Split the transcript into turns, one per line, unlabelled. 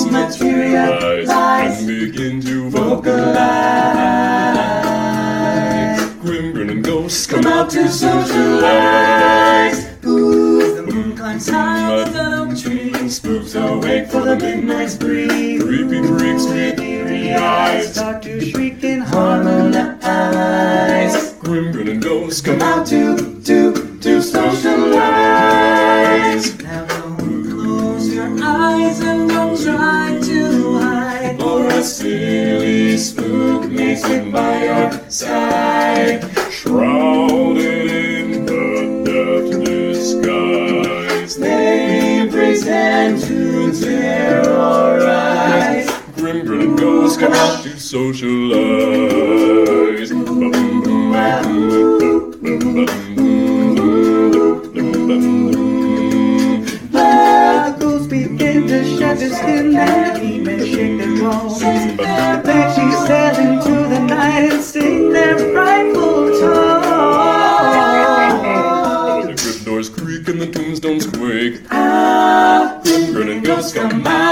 materialize and begin to vocalize. Grim grinning ghosts come out to socialize. Ooh, the moon climbs high on the oak tree. Spooks awake for the midnight spree. Creepy creaks with eerie eyes start to shriek and harmonize. Grim grinning ghosts come out to socialize. Now don't close your eyes and don't try to hide, or a silly spook may sit by your side. Shrouded in the death disguise, they present to terrorize. Grim grinning ghosts come out to socialize. The ghosts begin to shed their skin and the demons shake their bones. Then she sails into the night and sing their frightful tones. The crypt doors creak and the tombstones quake. Grim grinning ghosts come out.